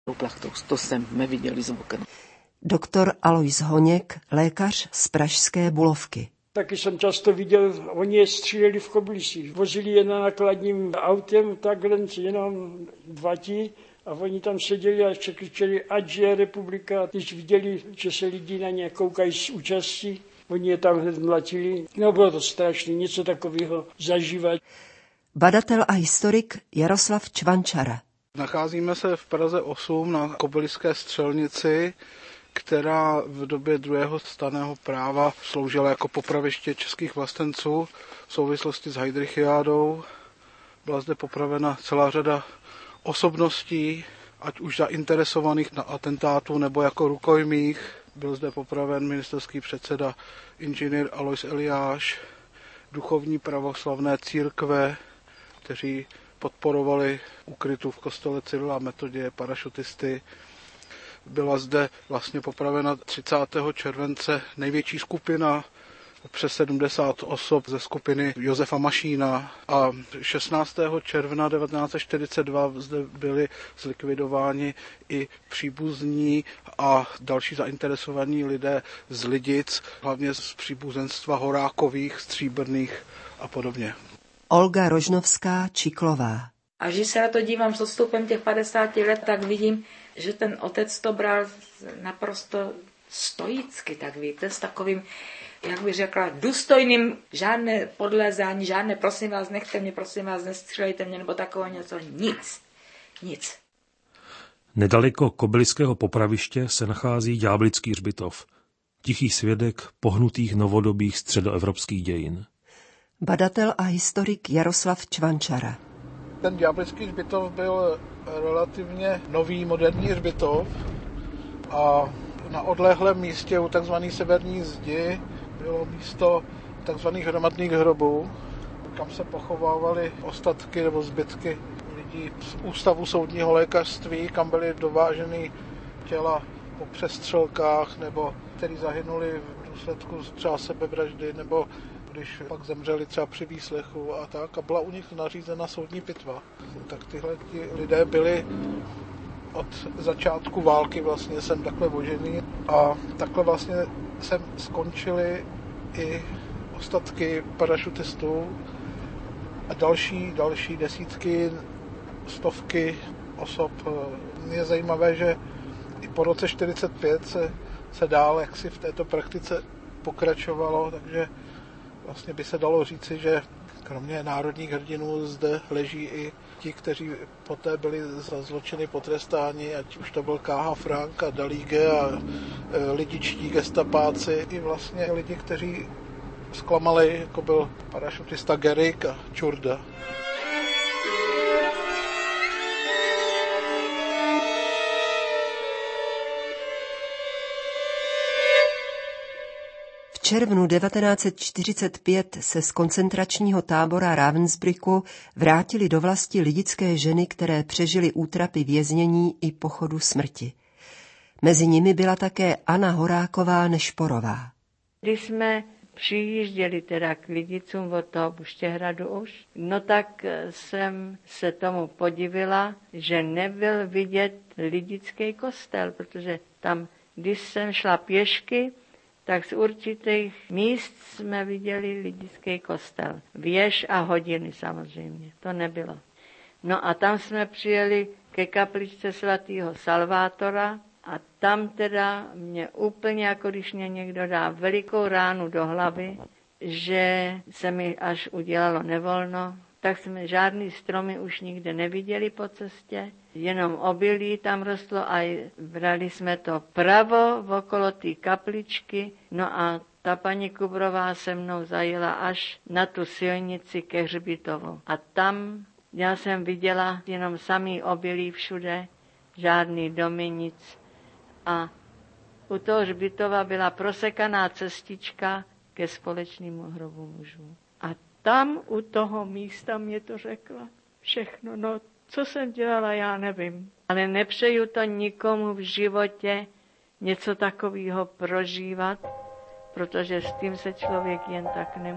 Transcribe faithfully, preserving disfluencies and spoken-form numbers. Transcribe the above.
plachtou. To jsme viděli z oken. Doktor Alois Honěk, lékař z pražské Bulovky. Taky jsem často viděl, oni je stříleli v Kobylisích. Vozili je na nákladním autem, takhle jenom dva ti, a oni tam seděli a křičeli, ať je republika. Když viděli, že se lidi na ně koukají z účastí, oni je tam hned mlatili. No bylo to strašné, něco takového zažívat. Badatel a historik Jaroslav Čvančara. Nacházíme se v Praze osm na Kobyliské střelnici, která v době druhého stanného práva sloužila jako popraviště českých vlastenců v souvislosti s Heydrichiádou. Byla zde popravena celá řada osobností, ať už zainteresovaných na atentátu nebo jako rukojmích. Byl zde popraven ministerský předseda inženýr Alois Eliáš, duchovní pravoslavné církve, kteří podporovali ukrytu v kostele Cyrila a Metoděje parašutisty. Byla zde vlastně popravena třicátého července největší skupina, přes sedmdesát osob ze skupiny Josefa Mašína, a šestnáctého června devatenáct set čtyřicet dva zde byli zlikvidováni i příbuzní a další zainteresovaní lidé z Lidic, hlavně z příbuzenstva Horákových, Stříbrných a podobně. Olga Rožnovská Čiklová. A když se na to dívám s odstupem těch padesáti let, tak vidím, že ten otec to bral naprosto stoicky, tak víte, s takovým, jak bych řekla, důstojným, žádné podlézání, žádné prosím vás, nechte mě, prosím vás, nestřílejte mě, nebo takové něco, nic, nic. Nedaleko Kobyliského popraviště se nachází Ďáblický hřbitov, tichý svědek pohnutých novodobých středoevropských dějin. Badatel a historik Jaroslav Čvančara. Ten Ďáblický hřbitov byl relativně nový, moderní hřbitov a na odlehlém místě u tzv. Severní zdi bylo místo tzv. Hromadných hrobů, kam se pochovávaly ostatky nebo zbytky lidí z Ústavu soudního lékařství, kam byly dováženy těla po přestřelkách nebo kteří zahynuli v důsledku třeba sebevraždy nebo když pak zemřeli třeba při výslechu a tak, a byla u nich nařízena soudní pitva. Tak tyhle ti lidé byli od začátku války vlastně sem takhle vožený a takhle vlastně sem skončili i ostatky parašutistů a další, další desítky, stovky osob. Je zajímavé, že i po roce čtyřicet pět se, se dál jaksi v této praktice pokračovalo, takže vlastně by se dalo říci, že kromě národních hrdinů zde leží i ti, kteří poté byli za zločiny potrestáni, ať už to byl K H Frank a Dalige a e, lidičtí gestapáci, i vlastně lidi, kteří zklamali, jako byl parašutista Gerik a Čurda. V červnu devatenáct set čtyřicet pět se z koncentračního tábora Ravensbrücku vrátili do vlasti lidické ženy, které přežily útrapy věznění i pochodu smrti. Mezi nimi byla také Anna Horáková Nešporová. Když jsme přijížděli teda k Lidicům od toho Buštěhradu už, no tak jsem se tomu podivila, že nebyl vidět lidický kostel, protože tam, když jsem šla pěšky, tak z určitých míst jsme viděli lidický kostel. Věž a hodiny samozřejmě, to nebylo. No a tam jsme přijeli ke kapličce svatého Salvátora a tam teda mě úplně, jako když mě někdo dá velikou ránu do hlavy, že se mi až udělalo nevolno, tak jsme žádný stromy už nikde neviděli po cestě, jenom obilí tam rostlo a brali jsme to pravo okolo té kapličky, no a ta paní Kubrová se mnou zajela až na tu silnici ke hřbitovu. A tam já jsem viděla jenom samý obilí všude, žádný domy, nic. A u toho hřbitova byla prosekaná cestička ke společnému hrobu mužů. A tam u toho místa mě to řekla všechno. No, co jsem dělala, já nevím. Ale nepřeju to nikomu v životě něco takového prožívat, protože s tím se člověk jen tak nemůže.